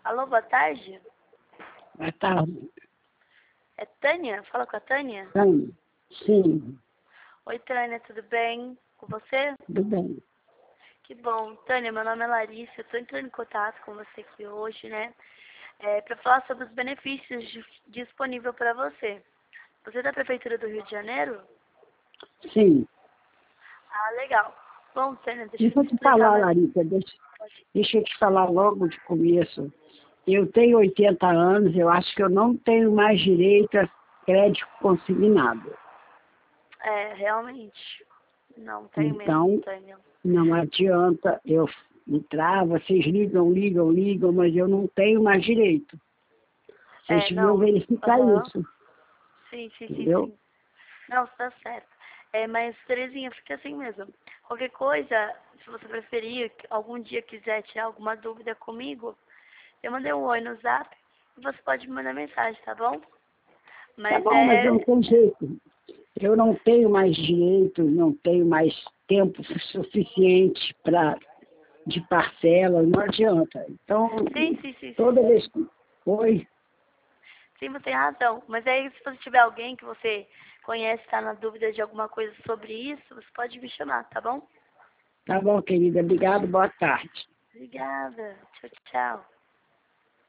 Alô, boa tarde. Boa tarde. É Tânia? Fala com a Tânia? Tânia? Sim, Oi, Tânia, tudo bem com você? tudo bem. Que bom. Tânia, meu nome é Larissa, eu estou entrando em contato com você aqui hoje, né? Para falar sobre os benefícios disponíveis para você. Você é da Prefeitura do Rio de Janeiro? Sim. Ah, legal. Bom, Tânia, deixa eu Deixa eu te te explicar falar, mais. Larissa, deixa eu te falar logo de começo. Eu tenho 80 anos, eu acho que eu não tenho mais direito a crédito consignado. Realmente. Não tenho mesmo, Então, Tânia. não adianta eu entrar, vocês ligam, mas eu não tenho mais direito. Vocês deviam Não. verificar Aham. isso, Sim, entendeu? sim. Não, tá certo. Mas, Terezinha, fica assim mesmo. Qualquer coisa, se você preferir, algum dia quiser tirar alguma dúvida comigo, eu mandei um oi no zap e você pode me mandar mensagem, tá bom? Tá Mas bom, mas não tem jeito. Eu não tenho mais direito, não tenho mais tempo suficiente de parcela, não adianta. Então, toda Sim. vez que foi, Sim, você tem razão. Mas aí, se você tiver alguém que você conhece, está na dúvida de alguma coisa sobre isso, você pode me chamar, tá bom? tá bom, querida, obrigado, boa tarde. Obrigada. Tchau, tchau.